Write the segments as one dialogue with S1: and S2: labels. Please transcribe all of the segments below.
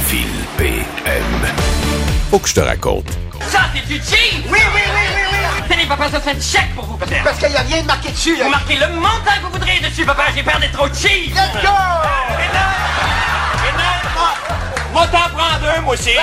S1: Phil PM. Faut que je te raconte.
S2: Ça, c'est du cheat!
S3: Oui!
S2: Tenez, papa, ça fait un chèque pour vous, peut-être.
S3: Parce qu'il n'y a rien de marqué dessus, là.
S2: Vous marquez le montant que vous voudrez dessus, papa. J'ai peur d'être trop cheap.
S3: Let's go!
S2: Moi, t'en prends deux, moi aussi.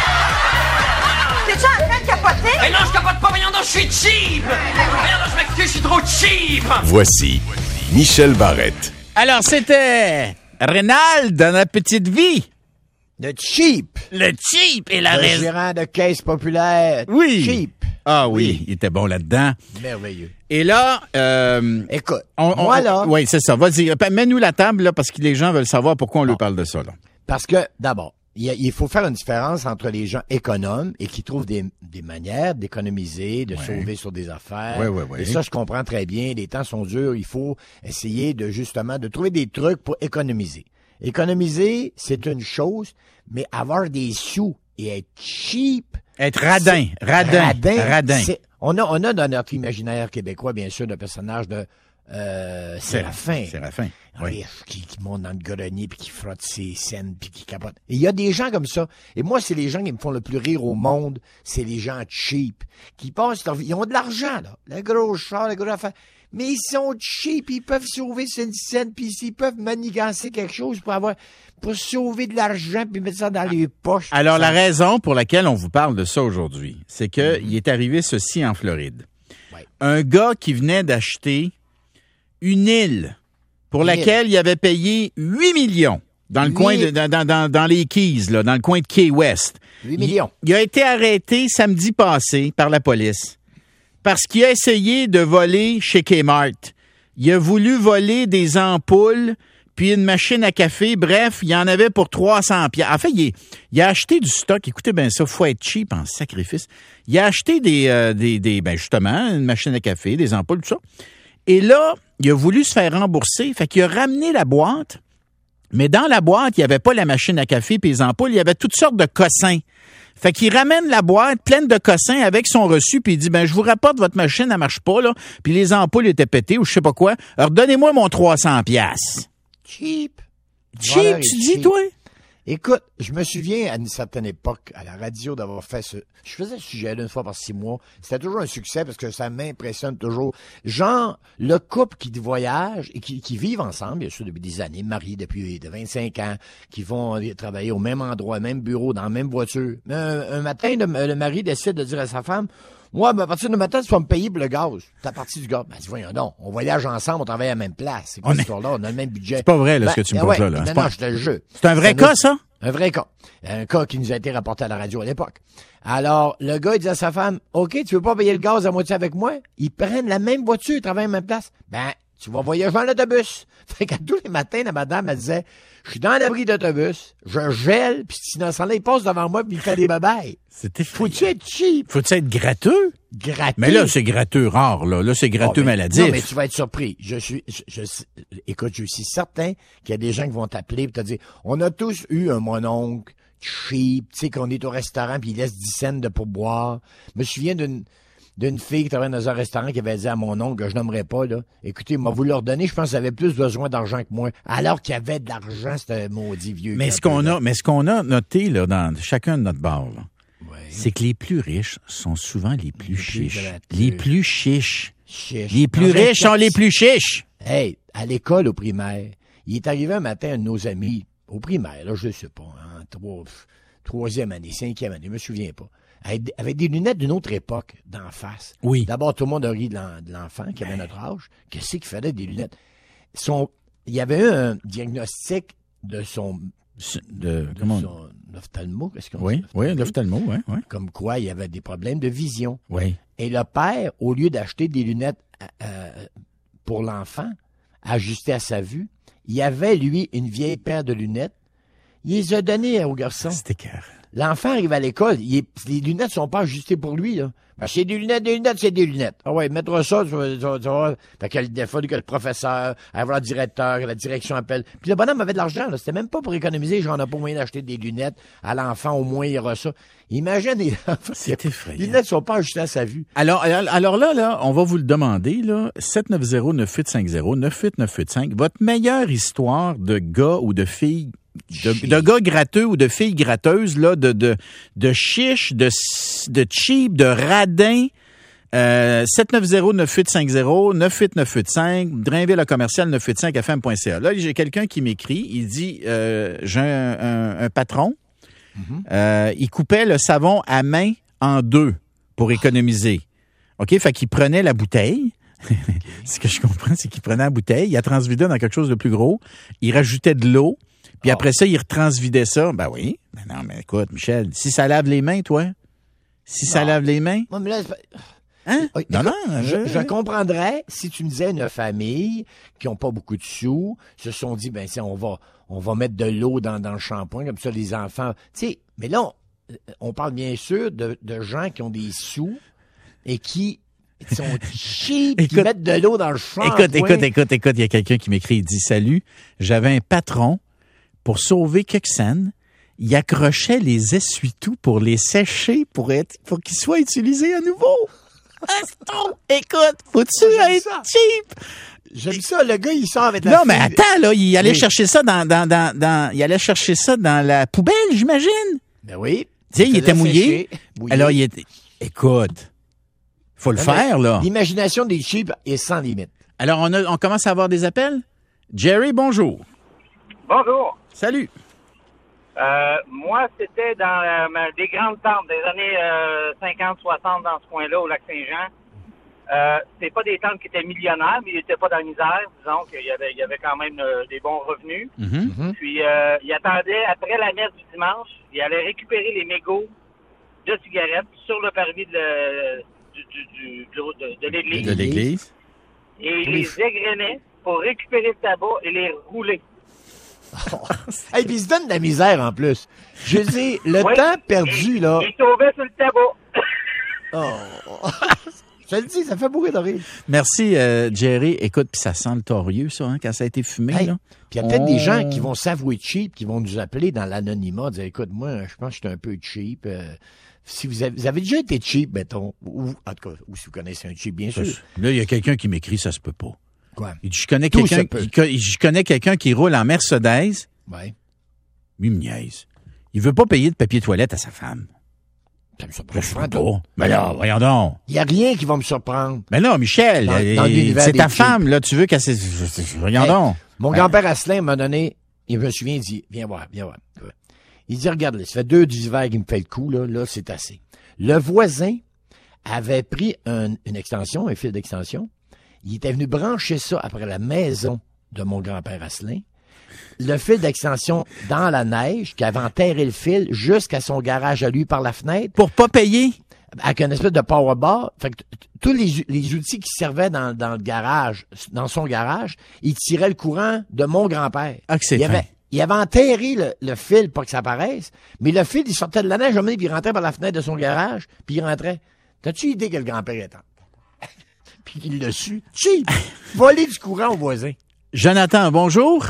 S4: T'es-tu en train de capoter?
S2: Mais non, je capote pas, voyons donc, je suis cheap. Voyons donc, je m'excuse, je suis trop cheap.
S1: Voici Michel Barrette.
S5: Alors, c'était Rénal dans la petite vie.
S6: Le cheap.
S5: Le cheap et la
S6: Le
S5: raison.
S6: gérant de caisse populaire.
S5: Oui.
S6: Cheap.
S5: Ah oui, il était bon là-dedans.
S6: Merveilleux.
S5: Et là,
S6: Écoute, moi là,
S5: oui, c'est ça. Vas-y, mets-nous la table là, parce que les gens veulent savoir pourquoi on lui parle de ça là.
S6: parce que d'abord, il faut faire une différence entre les gens économes et qui trouvent des manières d'économiser, de sauver sur des affaires.
S5: Ouais.
S6: Et ça, je comprends très bien. Les temps sont durs. Il faut essayer de justement de trouver des trucs pour économiser. Économiser, c'est une chose, mais avoir des sous et être cheap.
S5: Être radin.
S6: On a dans notre imaginaire québécois, bien sûr, le personnage de Séraphin.
S5: Séraphin, oui.
S6: Qui monte dans le grenier, puis qui frotte ses scènes, puis qui capote. Et il y a des gens comme ça. Et moi, c'est les gens qui me font le plus rire au monde. C'est les gens cheap, qui passent leur vie. Ils ont de l'argent, là. Le gros char, le gros affaire. Mais ils sont cheap, ils peuvent sauver une scène, puis ils peuvent manigancer quelque chose pour sauver de l'argent, puis mettre ça dans les poches.
S5: Alors, la raison pour laquelle on vous parle de ça aujourd'hui, c'est que il est arrivé ceci en Floride.
S6: Ouais.
S5: Un gars qui venait d'acheter une île pour laquelle il avait payé 8 millions dans le coin de, dans les Keys, là, dans le coin de Key West.
S6: 8 millions.
S5: Il a été arrêté samedi passé par la police parce qu'il a essayé de voler chez Kmart. Il a voulu voler des ampoules puis une machine à café. Bref, il y en avait pour 300 piastres. En fait, il a acheté du stock. Écoutez bien ça, faut être cheap en sacrifice. Il a acheté justement, une machine à café, des ampoules, tout ça. Et là, il a voulu se faire rembourser. Fait qu'il a ramené la boîte. Mais dans la boîte, il n'y avait pas la machine à café et les ampoules. Il y avait toutes sortes de cossins. Fait qu'il ramène la boîte pleine de cossins avec son reçu puis il dit, je vous rapporte votre machine, elle marche pas, là. Puis les ampoules étaient pétées ou je sais pas quoi. Alors, donnez-moi mon 300 piastres.
S6: Cheap.
S5: Cheap, tu dis, toi?
S6: Écoute, je me souviens à une certaine époque, à la radio, d'avoir fait je faisais ce sujet-là une fois par 6 mois. C'était toujours un succès parce que ça m'impressionne toujours. Genre, le couple qui voyage et qui vivent ensemble, bien sûr, depuis des années, mariés depuis 25 ans, qui vont travailler au même endroit, même bureau, dans la même voiture. Mais un matin, le mari décide de dire à sa femme, ouais, à partir du matin, tu vas me payer pour le gaz. T'as parti du gaz. Ben, dis, voyons donc. On voyage ensemble, on travaille à la même place. C'est quoi cette histoire-là? On a le même budget.
S5: C'est pas vrai, là, ce que tu me poses là.
S6: Non, je te le jure.
S5: C'est un vrai cas, ça?
S6: Un vrai cas. Un cas qui nous a été rapporté à la radio à l'époque. Alors, le gars, il dit à sa femme, OK, tu veux pas payer le gaz à moitié avec moi? Ils prennent la même voiture, ils travaillent à la même place. Ben, tu vas voyager en autobus. Fait qu'à tous les matins, la madame, elle disait, je suis dans l'abri d'autobus, je gèle, puis cet innocent-là, il passe devant moi, puis il fait des babayes.
S5: C'était
S6: Faut-tu être cheap?
S5: Faut-tu être gratteux?
S6: Gratteux.
S5: Mais là, c'est gratteux rare, là. Là, c'est gratteux maladif.
S6: Non, mais tu vas être surpris. Écoute, je suis certain qu'il y a des gens qui vont t'appeler et te dire, on a tous eu un mononcle cheap, tu sais, qu'on est au restaurant puis il laisse 10 cents de pourboire. Je me souviens d'une fille qui travaillait dans un restaurant qui avait dit à mon oncle, que je nommerais pas, là, écoutez, il m'a voulu leur donner, je pense qu'il avait plus besoin d'argent que moi. Alors qu'il y avait de l'argent, c'était maudit vieux.
S5: Mais ce qu'on a noté, là, dans chacun de notre bar, là, c'est que les plus riches sont souvent les plus chiches. Les plus chiches. Les plus riches sont les plus chiches.
S6: Hey, à l'école au primaire, il est arrivé un matin un de nos amis, au primaire, là, je sais pas, hein, troisième année, 5e année, je me souviens pas, avec des lunettes d'une autre époque, d'en face.
S5: Oui.
S6: D'abord, tout le monde a ri de l'enfant qui avait notre âge. Qu'est-ce qu'il fallait des lunettes? Il y avait eu un diagnostic de son ophtalmo, qu'est-ce qu'on dit?
S5: Oui, l'ophtalmo, oui.
S6: Comme quoi, il y avait des problèmes de vision.
S5: Oui.
S6: Et le père, au lieu d'acheter des lunettes pour l'enfant, ajustées à sa vue, il avait, lui, une vieille paire de lunettes. Il les a données au garçon.
S5: C'était clair.
S6: L'enfant arrive à l'école, les lunettes sont pas ajustées pour lui, là. Ben, c'est des lunettes, c'est des lunettes. Ah ouais, mettre ça, tu vas. Fait qu'il fallu que le professeur, avoir le directeur, que la direction appelle. Puis le bonhomme avait de l'argent, là. C'était même pas pour économiser, genre, on n'a pas moyen d'acheter des lunettes à l'enfant, au moins, il y aura ça. Imagine les enfants.
S5: C'est effrayant.
S6: Les lunettes sont pas ajustées à sa vue.
S5: Alors là, on va vous le demander, là, 790-9850, 98985, votre meilleure histoire de gars ou de fille de gars gratteux ou de filles gratteuses, là, de chiches, de cheap, de radins. 790-9850, 98985, Drainville à commercial 985fm.ca. Là, j'ai quelqu'un qui m'écrit, il dit, j'ai un patron, il coupait le savon à main en deux pour économiser. OK, fait qu'il prenait la bouteille. Ce que je comprends, c'est qu'il prenait la bouteille, il la transvidait dans quelque chose de plus gros, il rajoutait de l'eau, puis après ça, il retransvidait ça. Ben oui. Ben non, mais écoute, Michel, si ça lave les mains, toi? Ça lave les mains?
S6: Non, mais là,
S5: Hein?
S6: Oui,
S5: Non,
S6: écoute,
S5: non.
S6: Je comprendrais si tu me disais une famille qui n'ont pas beaucoup de sous, se sont dit, ben, on va mettre de l'eau dans le shampoing, comme ça, les enfants. Tu sais, mais là, on parle bien sûr de gens qui ont des sous et qui sont cheap, qui mettent de l'eau dans le shampoing.
S5: Écoute, il y a quelqu'un qui m'écrit, il dit, salut, j'avais un patron, pour sauver quelques scènes, il accrochait les essuie-tout pour les sécher pour qu'ils soient utilisés à nouveau. Écoute, faut-tu être cheap?
S6: J'aime ça, le gars, il sort avec la
S5: Non, mais attends, là, il allait chercher ça il allait chercher ça dans la poubelle, j'imagine.
S6: Ben oui.
S5: Tu sais, il était mouillé. Alors, écoute, faut le faire, là.
S6: L'imagination des cheap est sans limite.
S5: Alors, on commence à avoir des appels. Jerry, bonjour.
S3: Bonjour.
S5: Salut.
S3: Moi, c'était dans des grandes tentes des années 50-60 dans ce coin-là, au Lac-Saint-Jean. C'est pas des tentes qui étaient millionnaires, mais ils n'étaient pas dans la misère. Disons qu'il y avait quand même des bons revenus.
S5: Mm-hmm.
S3: Puis, ils attendaient, après la messe du dimanche, ils allaient récupérer les mégots de cigarettes sur le parvis de l'église.
S5: De l'église.
S3: Et ils les égrenaient pour récupérer le tabac et les rouler.
S6: Et puis, il se donne de la misère en plus. Je dis, le temps perdu, là.
S3: Il tombait sur le tabac.
S6: Je te le dis, ça fait bourrer de rire.
S5: Merci, Jerry. Écoute, puis ça sent le torieux, ça, hein, quand ça a été fumé, là.
S6: Puis il y a peut-être des gens qui vont s'avouer cheap, qui vont nous appeler dans l'anonymat, dire, écoute, moi, je pense que je suis un peu cheap. Si vous avez déjà été cheap, mettons, ou en tout cas, ou si vous connaissez un cheap, bien sûr.
S5: Là, il y a quelqu'un qui m'écrit, ça se peut pas.
S6: Quoi?
S5: Il dit, je connais quelqu'un qui roule en Mercedes.
S6: Ouais.
S5: Lui, il me niaise. Il veut pas payer de papier toilette à sa femme.
S6: Ça me
S5: Je
S6: surprend
S5: sais pas. Mais là, voyons donc.
S6: Il n'y a rien qui va me surprendre.
S5: Mais non, Michel,
S6: Dans l'univers
S5: c'est
S6: des
S5: ta
S6: cheap.
S5: femme, là, tu veux qu'elle... Voyons donc.
S6: Mon grand-père Asselin m'a donné, il me souvient, il dit, viens voir. Il dit, regarde, ça fait 2 hivers qui me fait le coup, là, c'est assez. Le voisin avait pris une extension, un fil d'extension. Il était venu brancher ça après la maison de mon grand-père Asselin. Le fil d'extension dans la neige, qui avait enterré le fil jusqu'à son garage à lui par la fenêtre.
S5: Pour pas payer?
S6: Avec une espèce de power bar. Fait que tous les outils qui servaient dans le garage, dans son garage, il tirait le courant de mon grand-père.
S5: Ah, que c'est
S6: Il avait enterré le fil pour que ça apparaisse, mais le fil, il sortait de la neige, puis il rentrait par la fenêtre de son garage, puis il rentrait. T'as-tu idée que le grand-père est en? Puis il l'a su. Cheap! Voler du courant au voisin.
S5: Jonathan, bonjour.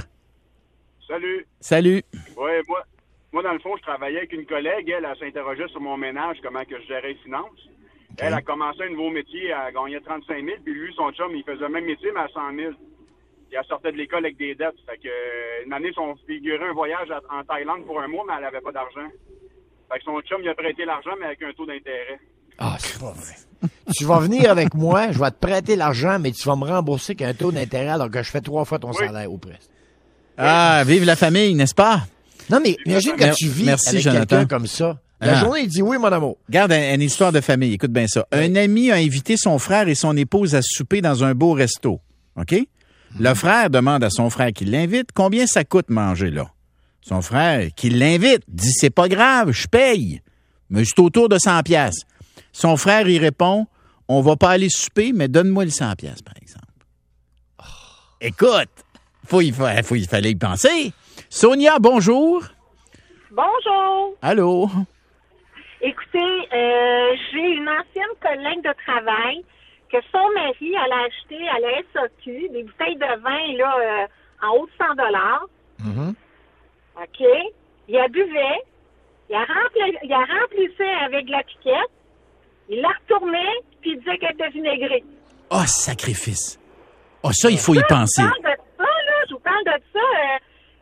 S4: Salut.
S5: Salut.
S4: Ouais, moi, dans le fond, je travaillais avec une collègue. Elle s'interrogeait sur mon ménage, comment que je gérais les finances. Okay. Elle a commencé un nouveau métier, elle gagnait 35 000, puis lui, son chum, il faisait le même métier, mais à 100 000. Puis elle sortait de l'école avec des dettes. Fait que, une année, son figurait un voyage en Thaïlande pour un mois, mais elle avait pas d'argent. Fait que son chum, il a prêté l'argent, mais avec un taux d'intérêt.
S6: Ah, c'est pas vrai. Tu vas venir avec moi, je vais te prêter l'argent, mais tu vas me rembourser qu'un taux d'intérêt alors que je fais 3 fois ton salaire au presque.
S5: Ah, vive la famille, n'est-ce pas?
S6: Non, mais imagine quand tu vis avec quelqu'un comme ça. La journée, il dit oui, mon amour.
S5: Regarde une histoire de famille. Écoute bien ça. Un ami a invité son frère et son épouse à souper dans un beau resto. OK? Le frère demande à son frère qui l'invite combien ça coûte manger là. Son frère qui l'invite dit c'est pas grave, je paye. Mais c'est autour de 100 pièces. Son frère y répond on va pas aller souper, mais donne-moi le 100 pièces par exemple. Écoute, il fallait y penser. Sonia, bonjour.
S7: Bonjour.
S5: Allô.
S7: Écoutez, j'ai une ancienne collègue de travail que son mari elle a acheté à la SAQ des bouteilles de vin là en haut de $100.
S6: Mm-hmm.
S7: OK. Il a buvait, il a remplissé avec de la piquette, il la retournait, puis il disait qu'elle était vinaigrée.
S5: Oh, sacrifice. Oh, ça, il faut y penser.
S7: Je vous parle de ça, là. Je vous parle de ça.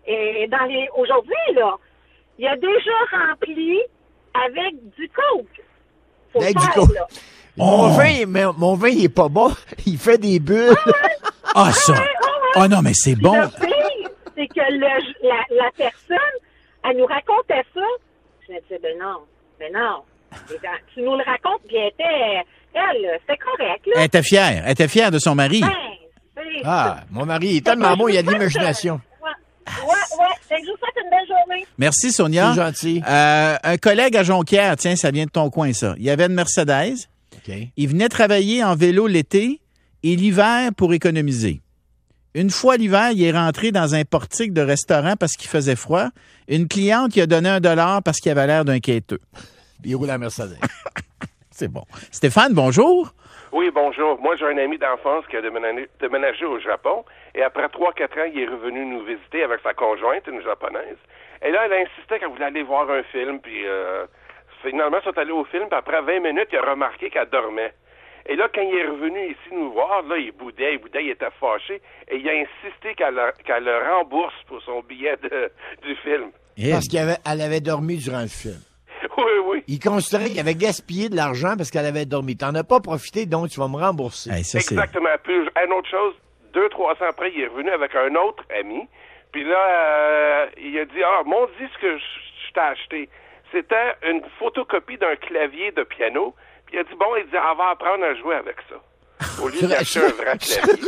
S7: aujourd'hui, là, il a déjà rempli avec du coke. Faut
S6: Avec
S7: le
S6: du
S7: faire,
S6: coke.
S7: là.
S6: Mon vin, il est pas bon. Il fait des bulles.
S5: Ah, ça! Ah non, mais c'est bon!
S7: Le pire, c'est que la personne, elle nous racontait ça. Je me disais, ben non. Tu nous le racontes, puis elle, c'était correct, là.
S5: Elle était fière de son mari.
S6: Ah, mon mari est tellement bon, il y a de l'imagination.
S7: Ouais. Je vous souhaite une belle journée.
S5: Merci, Sonia.
S6: C'est gentil.
S5: Un collègue à Jonquière, tiens, ça vient de ton coin, ça. Il y avait une Mercedes.
S6: OK.
S5: Il venait travailler en vélo l'été et l'hiver pour économiser. Une fois l'hiver, il est rentré dans un portique de restaurant parce qu'il faisait froid. Une cliente lui a donné $1 parce qu'il avait l'air d'un quêteux.
S6: Il roule la Mercedes.
S5: C'est bon. Stéphane, bonjour.
S8: Oui, bonjour. Moi, j'ai un ami d'enfance qui a déménagé au Japon. Et après 3-4 ans, il est revenu nous visiter avec sa conjointe, une japonaise. Et là, elle insistait qu'elle voulait aller voir un film. Puis finalement, ils sont allés au film. Puis après 20 minutes, il a remarqué qu'elle dormait. Et là, quand il est revenu ici nous voir, là, il boudait, il était fâché. Et il a insisté qu'elle le rembourse pour son billet du film.
S6: Parce qu'elle avait dormi durant le film.
S8: Oui.
S6: Il considérait qu'il avait gaspillé de l'argent parce qu'elle avait dormi. T'en as pas profité, donc tu vas me rembourser.
S5: Hey, ça,
S8: exactement. Puis, une autre chose, 2-3 ans après, il est revenu avec un autre ami. Puis là, il a dit, mon disque que je t'ai acheté, c'était une photocopie d'un clavier de piano. Puis il a dit, il dit, on va apprendre à jouer avec ça. Au lieu d'acheter un vrai clavier.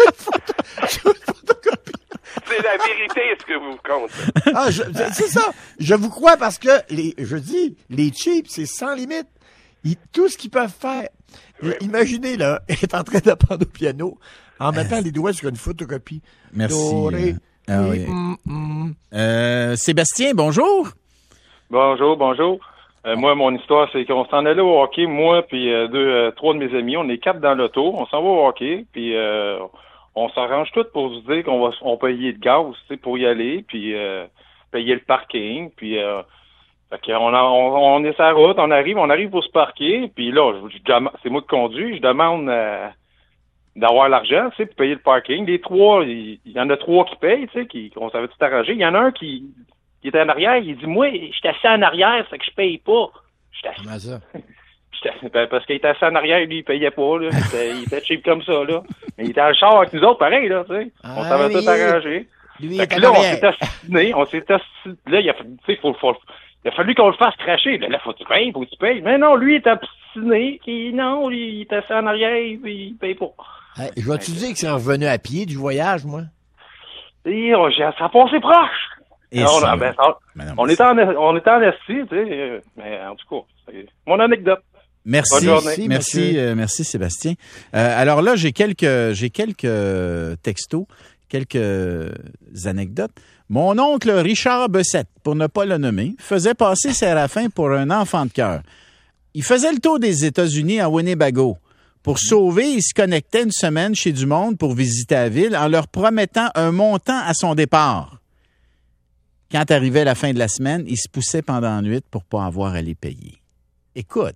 S8: C'est la vérité, ce que vous comptez.
S6: C'est ça. Je vous crois parce que, les cheap, c'est sans limite. Tout ce qu'ils peuvent faire. Oui. Imaginez, là, être en train d'apprendre au piano en mettant les doigts sur une photocopie.
S5: Merci. Oui. Sébastien, bonjour.
S9: Bonjour. Moi, mon histoire, c'est qu'on s'en allait au hockey, moi puis 3 de mes amis. On est 4 dans l'auto. On s'en va au hockey, puis on s'arrange tout pour se dire qu'on payer le gaz, tu sais, pour y aller, puis payer le parking, puis fait on est sur la route, on arrive pour se parquer, puis là, c'est moi qui conduis, je demande d'avoir l'argent, tu sais, pour payer le parking. Les 3, il y en a 3 qui payent, tu sais, on savait tout arranger. Il y en a un qui était en arrière, il dit, moi, je suis assis en arrière, c'est que je paye pas.
S6: Comment ça?
S9: Parce qu'il était assis en arrière, lui, il payait pas, là. Il était cheap comme ça, là. Mais il était en char avec nous autres, pareil, là, tu sais. On savait tout arranger.
S6: Lui,
S9: là, on s'est assis. Là, il a fallu qu'on le fasse cracher. Là, faut que tu payes. Mais non, lui, il était obstiné. Il était assis en arrière, puis il paye pas.
S6: Hey, je vais-tu dire que c'est revenu à pied du voyage, moi?
S9: Et ça a passé proche. On était en esti, tu sais. Mais en tout cas, c'est mon anecdote.
S5: Merci Sébastien. Alors là, j'ai quelques textos, quelques anecdotes. Mon oncle Richard Bessette, pour ne pas le nommer, faisait passer Séraphin pour un enfant de cœur. Il faisait le tour des États-Unis à Winnebago. Pour sauver, il se connectait une semaine chez du monde pour visiter la ville en leur promettant un montant à son départ. Quand arrivait la fin de la semaine, il se poussait pendant la nuit pour pas avoir à les payer. Écoute,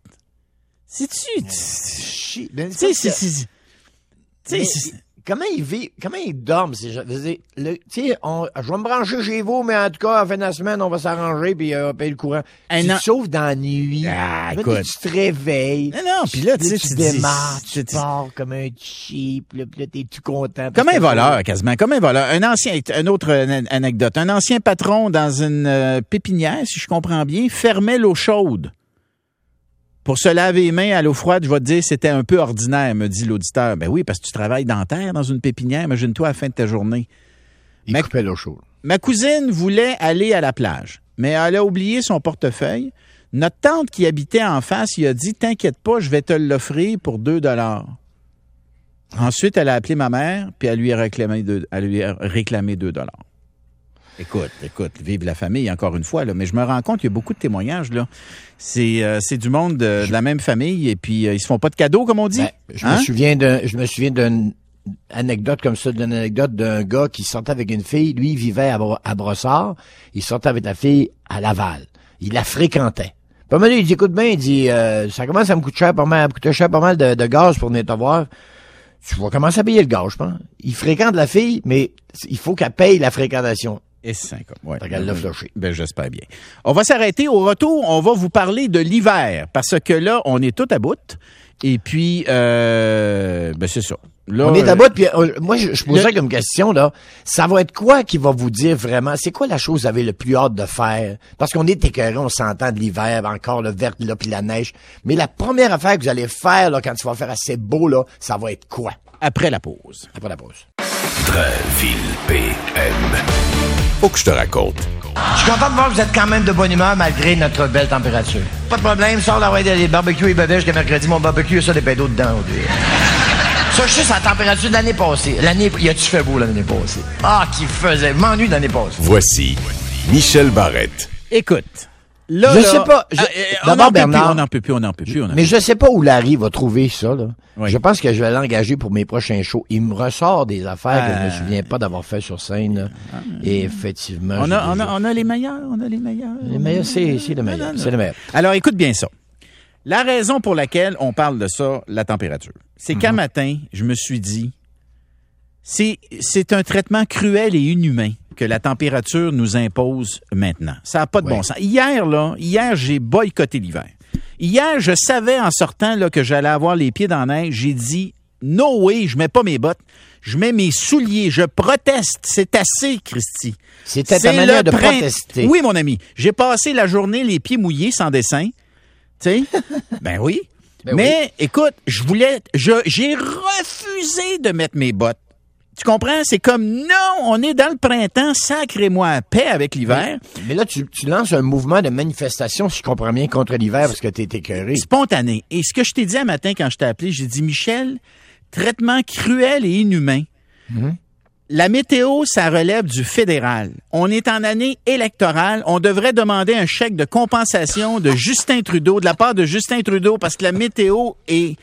S6: comment ils vivent, comment ils dorment, ces gens? Je vais me brancher chez vous, mais en tout cas, à la fin de la semaine, on va s'arranger puis payer le courant. Tu te sauves dans la nuit.
S5: Écoute.
S6: Tu te réveilles.
S5: Non, puis là,
S6: tu démarres, tu pars comme un cheap, puis là, t'es tout content.
S5: Comme un voleur, quasiment, comme un voleur. Une autre anecdote. Un ancien patron dans une pépinière, si je comprends bien, fermait l'eau chaude. Pour se laver les mains à l'eau froide, je vais te dire, c'était un peu ordinaire, me dit l'auditeur. Ben oui, parce que tu travailles dans terre, dans une pépinière. Imagine-toi à la fin de ta journée.
S6: Il coupait l'eau chaude.
S5: Ma cousine voulait aller à la plage, mais elle a oublié son portefeuille. Notre tante qui habitait en face, il a dit, t'inquiète pas, je vais te l'offrir pour $2. Ensuite, elle a appelé ma mère, puis elle lui a réclamé $2. Écoute, vive la famille, encore une fois, là. Mais je me rends compte qu'il y a beaucoup de témoignages, là. C'est du monde de la même famille, et puis ils se font pas de cadeaux, comme on dit.
S6: Je me souviens d'une anecdote comme ça, d'une anecdote d'un gars qui sortait avec une fille. Lui, il vivait à Brossard. Il sortait avec la fille à Laval. Il la fréquentait. Pas mal, il dit, écoute bien, il dit, ça commence à me coûter cher pas mal de gaz pour venir te voir. Tu vas commencer à payer le gaz, je pense. Il fréquente la fille, mais il faut qu'elle paye la fréquentation.
S5: Et 5 ans, ouais.
S6: Regarde le flusher.
S5: Ben, j'espère bien. On va s'arrêter. Au retour, on va vous parler de l'hiver, parce que là, on est tout à bout. Et puis, ben, c'est ça. Là,
S6: on est à bout, puis moi, je posais comme question, là, ça va être quoi qui va vous dire vraiment, c'est quoi la chose que vous avez le plus hâte de faire? Parce qu'on est écœurés, on s'entend de l'hiver, encore le vert, là, puis la neige. Mais la première affaire que vous allez faire, là, quand il va faire assez beau, là, ça va être quoi?
S5: Après la pause.
S6: Après la pause.
S1: Drainville PM. Faut que je te raconte.
S6: Je suis content de voir que vous êtes quand même de bonne humeur malgré notre belle température. Pas de problème, sors la ouais des barbecues et bavets jusqu'à mercredi. Mon barbecue, il y a ça des pédos dedans. Ça, je sais, c'est la température de l'année passée. Y a-tu fait beau l'année passée? Ah, qui faisait. M'ennuie de l'année passée.
S1: Voici Michel Barrette.
S5: Écoute, là,
S6: je sais pas. D'abord, Bernard.
S5: On n'en peut plus.
S6: Mais je sais pas où Larry va trouver ça, là.
S5: Oui.
S6: Je pense que je vais l'engager pour mes prochains shows. Il me ressort des affaires que je me souviens pas d'avoir fait sur scène, là. Et effectivement.
S5: On a les meilleurs. Les
S6: meilleurs, c'est le meilleur. C'est le meilleur.
S5: Alors, écoute bien ça. La raison pour laquelle on parle de ça, la température, c'est qu'un matin, je me suis dit, c'est un traitement cruel et inhumain que la température nous impose maintenant. Ça n'a pas de bon sens. Hier, j'ai boycotté l'hiver. Hier, je savais en sortant là, que j'allais avoir les pieds dans la neige. J'ai dit, no way, je mets pas mes bottes. Je mets mes souliers. Je proteste. C'est assez, Christy.
S6: C'était ta manière de protester.
S5: Oui, mon ami. J'ai passé la journée les pieds mouillés sans dessin. Tu sais? Ben oui. Mais écoute, j'ai refusé de mettre mes bottes. Tu comprends? C'est comme, non, on est dans le printemps, sacrez-moi à paix avec l'hiver.
S6: Mais là, tu lances un mouvement de manifestation, si je comprends bien, contre l'hiver parce que t'es écœuré.
S5: Spontané. Et ce que je t'ai dit un matin quand je t'ai appelé, j'ai dit, Michel, traitement cruel et inhumain. La météo, ça relève du fédéral. On est en année électorale. On devrait demander un chèque de compensation de Justin Trudeau, de la part de Justin Trudeau, parce que la météo est...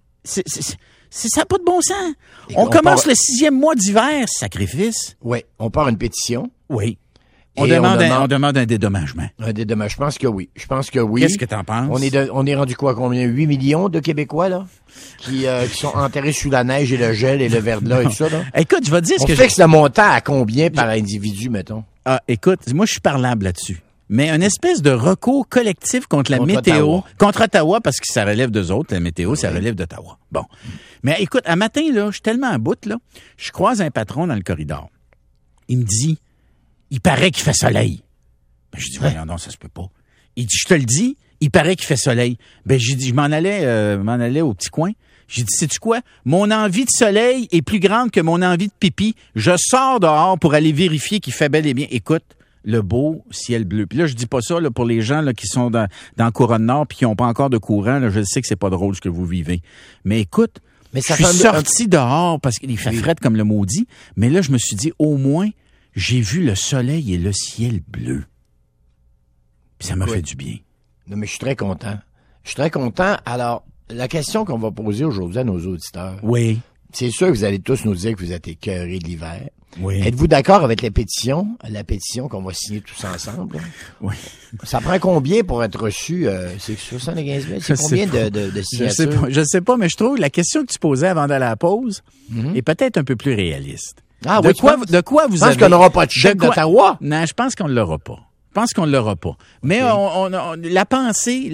S5: ça n'a pas de bon sens. On commence le 6e mois d'hiver, sacrifice.
S6: Oui, on part une pétition.
S5: Oui. On demande un dédommagement.
S6: Un dédommagement, je pense que oui.
S5: Qu'est-ce que t'en penses?
S6: On est rendu quoi? Combien? 8 millions de Québécois, là? Qui sont enterrés sous la neige et le gel et le verglas et tout ça, là?
S5: Écoute, je vais te dire
S6: on fixe le montant à combien par individu, mettons?
S5: Ah, écoute, moi, je suis parlable là-dessus. Mais une espèce de recours collectif contre la météo. Contre Ottawa, parce que ça relève d'eux autres. La météo, ça relève d'Ottawa. Bon. Mais écoute, un matin, là, je suis tellement à bout, là, je croise un patron dans le corridor. Il me dit, il paraît qu'il fait soleil. Ben, je dis, voyons, non, ça se peut pas. Il dit, je te le dis, il paraît qu'il fait soleil. Ben, j'ai dit, je m'en allais au petit coin. J'ai dit, sais-tu quoi? Mon envie de soleil est plus grande que mon envie de pipi. Je sors dehors pour aller vérifier qu'il fait bel et bien. Écoute, le beau ciel bleu. Puis là, je dis pas ça là, pour les gens là, qui sont dans la Couronne Nord puis qui n'ont pas encore de courant. Là, je sais que c'est pas drôle ce que vous vivez. Mais écoute, je suis sorti dehors parce qu'il fait fret comme le maudit. Mais là, je me suis dit, au moins, j'ai vu le soleil et le ciel bleu. Puis ça m'a fait du bien.
S6: Non, mais je suis très content. Alors, la question qu'on va poser aujourd'hui à nos auditeurs.
S5: Oui.
S6: C'est sûr que vous allez tous nous dire que vous êtes écœurés de l'hiver.
S5: Oui.
S6: Êtes-vous d'accord avec la pétition qu'on va signer tous ensemble?
S5: Oui.
S6: Ça prend combien pour être reçu? C'est 75 000? C'est combien de signatures?
S5: Je sais pas, mais je trouve que la question que tu posais avant d'aller à la pause est peut-être un peu plus réaliste.
S6: Ah,
S5: de quoi vous avez...
S6: Je pense qu'on n'aura pas de chèque d'Ottawa.
S5: Non, je pense qu'on ne l'aura pas. Mais la pensée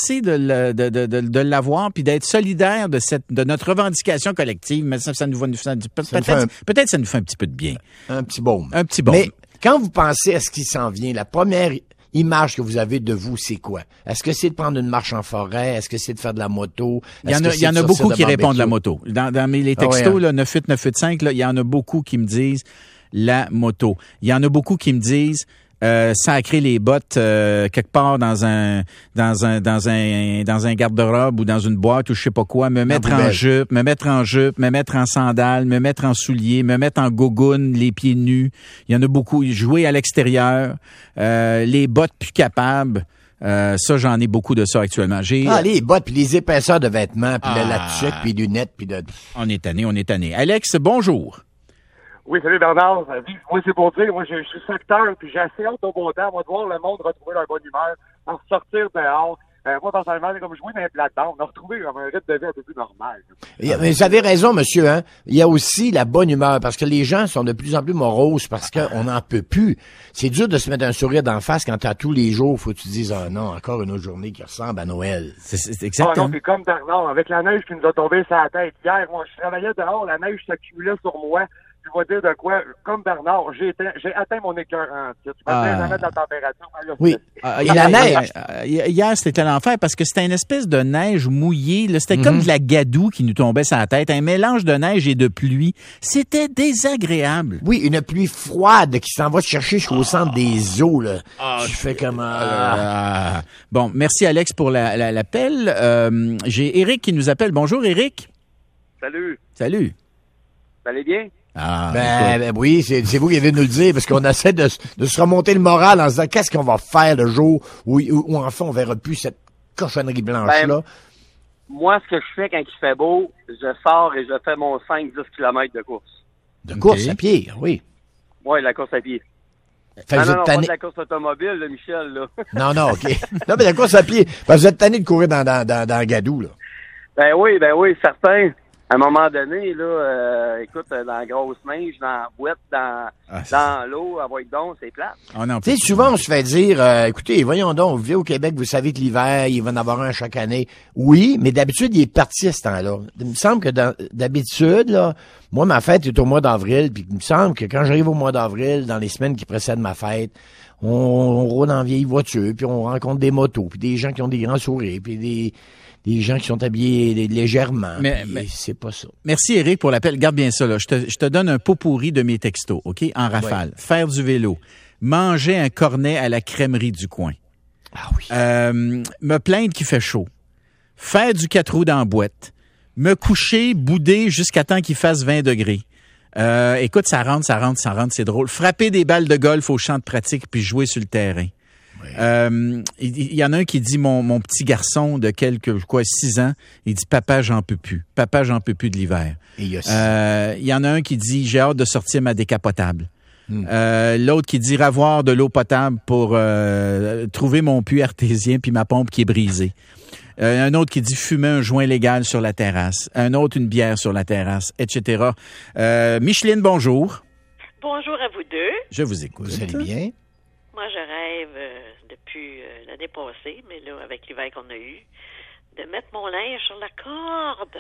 S5: de l'avoir puis d'être solidaire de notre revendication collective, mais ça nous va peut-être ça nous fait un petit peu de bien.
S6: Un petit baume.
S5: Mais
S6: quand vous pensez à ce qui s'en vient, la première image que vous avez de vous, c'est quoi? Est-ce que c'est de prendre une marche en forêt? Est-ce que c'est de faire de la moto?
S5: Il y en a beaucoup qui répondent la moto. Dans les textos, là, 98985, là, il y en a beaucoup qui me disent la moto. Il y en a beaucoup qui me disent sacrer les bottes quelque part dans un garde-robe ou dans une boîte ou je sais pas quoi, me mettre en jupe, me mettre en sandales, me mettre en souliers, me mettre en gogoune, les pieds nus. Il y en a beaucoup. Jouer à l'extérieur, les bottes plus capables. Ça, j'en ai beaucoup de ça actuellement.
S6: Les bottes, puis les épaisseurs de vêtements, puis la tuque, puis les lunettes, puis de...
S5: On est tanné. Alex, bonjour.
S10: Oui, salut Bernard. Moi, c'est pour dire, moi, je suis secteur, puis j'ai assez hâte au beau temps, moi, de voir le monde retrouver leur bonne humeur, en sortir dehors, Moi, personnellement, comme jouer dans les plates-bandes, on a retrouvé comme un rythme de vie un peu plus normal.
S6: Mais vous avez raison, monsieur, hein. Il y a aussi la bonne humeur, parce que les gens sont de plus en plus moroses parce qu'on n'en peut plus. C'est dur de se mettre un sourire d'en face quand t'as tous les jours, faut que tu dises, ah non, encore une autre journée qui ressemble à Noël.
S5: C'est exactement.
S10: Non, c'est comme Bernard, avec la neige qui nous a tombé sur la tête hier. Moi, je travaillais dehors, la neige s'accumulait sur moi. Je vais dire de quoi, comme Bernard, j'ai atteint mon écœur en titre. Je vais jamais de la température.
S6: Oui. Et la neige.
S5: Hier, c'était l'enfer parce que c'était une espèce de neige mouillée. Là. C'était comme de la gadoue qui nous tombait sur la tête. Un mélange de neige et de pluie. C'était désagréable.
S6: Oui, une pluie froide qui s'en va te chercher jusqu'au centre des eaux. Là. Tu fais comme...
S5: Bon, merci Alex pour l'appel. J'ai Éric qui nous appelle. Bonjour Éric.
S10: Salut.
S5: Salut.
S10: Vous allez bien?
S6: Ben oui, c'est vous qui venez de nous le dire, parce qu'on essaie de se remonter le moral en se disant qu'est-ce qu'on va faire le jour où enfin on verra plus cette cochonnerie blanche-là.
S10: Moi, ce que je fais quand il fait beau, je sors et je fais mon 5-10 km de course.
S6: De course à pied, oui.
S10: Oui, la course à pied. Non, pas de la course automobile, là, Michel, là.
S6: Non, OK. Non, mais la course à pied, parce que vous êtes tanné de courir dans le gadou, là.
S10: Ben oui, certain. À un moment donné, là, écoute, dans la grosse neige, dans la boîte, dans l'eau, avec donc, c'est plate.
S6: Tu sais, souvent, on se fait dire, écoutez, voyons donc, vous vivez au Québec, vous savez que l'hiver, il va en avoir un chaque année. Oui, mais d'habitude, il est parti à ce temps-là. Il me semble que d'habitude, là, moi, ma fête est au mois d'avril, puis il me semble que quand j'arrive au mois d'avril, dans les semaines qui précèdent ma fête, on roule en vieille voiture, puis on rencontre des motos, puis des gens qui ont des grands sourires, puis des gens qui sont habillés légèrement. Mais c'est pas ça.
S5: Merci, Éric, pour l'appel. Garde bien ça, là. Je te donne un pot pourri de mes textos, OK? En rafale. Ouais. Faire du vélo. Manger un cornet à la crèmerie du coin.
S6: Ah oui.
S5: Me plaindre qu'il fait chaud. Faire du 4 roues dans la boîte. Me coucher, bouder jusqu'à temps qu'il fasse 20 degrés. Écoute, ça rentre, c'est drôle. Frapper des balles de golf au champ de pratique puis jouer sur le terrain. Il y en a un qui dit mon petit garçon de 6 ans, il dit papa j'en peux plus de l'hiver. Il y en a un qui dit j'ai hâte de sortir ma décapotable. L'autre qui dit ravoir de l'eau potable pour trouver mon puits artésien puis ma pompe qui est brisée. Un autre qui dit fumer un joint légal sur la terrasse. Un autre une bière sur la terrasse, etc. Micheline, bonjour.
S11: Bonjour à vous deux.
S5: Je vous écoute.
S6: Vous allez bien?
S11: Moi, je rêve depuis l'année passée, mais là, avec l'hiver qu'on a eu, de mettre mon linge sur la corde.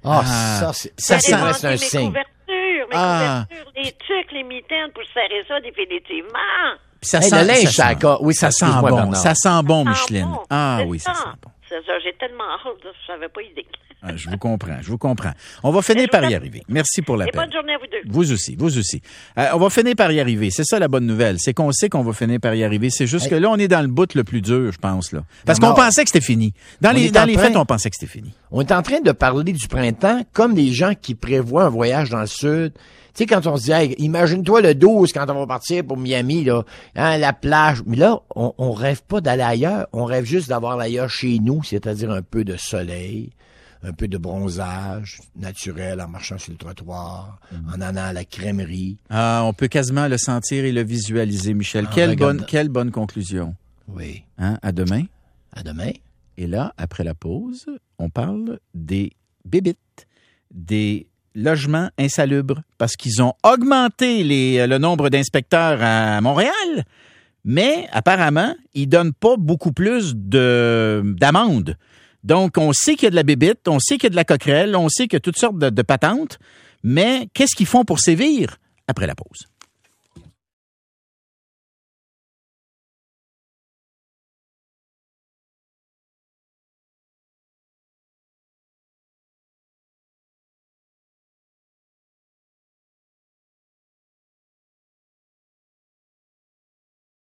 S6: Ça c'est un signe.
S11: Mes couvertures, les tucs, les mitaines pour serrer ça définitivement.
S6: Ça sent le linge sur la corde. Oui, ça sent bon.
S5: Bernard. Ça sent bon, Micheline.
S11: Oui, ça sent bon. J'ai tellement hâte, je n'avais pas idée.
S5: Je vous comprends. On va finir par y arriver. Merci pour l'appel.
S11: Et bonne journée à vous deux.
S5: Vous aussi. On va finir par y arriver. C'est ça la bonne nouvelle. C'est qu'on sait qu'on va finir par y arriver. C'est juste que là, on est dans le bout le plus dur, je pense. Là. Parce qu'on pensait que c'était fini. Dans les fêtes, on pensait que c'était fini.
S6: On est en train de parler du printemps comme des gens qui prévoient un voyage dans le sud. Tu sais, quand on se dit, hey, imagine-toi le 12 quand on va partir pour Miami, là, hein, la plage. Mais là, on rêve pas d'aller ailleurs. On rêve juste d'avoir l'ailleurs chez nous, c'est-à-dire un peu de soleil, un peu de bronzage naturel en marchant sur le trottoir, en allant à la crèmerie.
S5: On peut quasiment le sentir et le visualiser, Michel. Quelle bonne conclusion.
S6: Oui.
S5: Hein? À demain.
S6: À demain.
S5: Et là, après la pause, on parle des bébites, des logements insalubres, parce qu'ils ont augmenté le nombre d'inspecteurs à Montréal, mais apparemment, ils donnent pas beaucoup plus d'amendes. Donc, on sait qu'il y a de la bébite, on sait qu'il y a de la coquerelle, on sait qu'il y a toutes sortes de patentes, mais qu'est-ce qu'ils font pour sévir? Après la pause.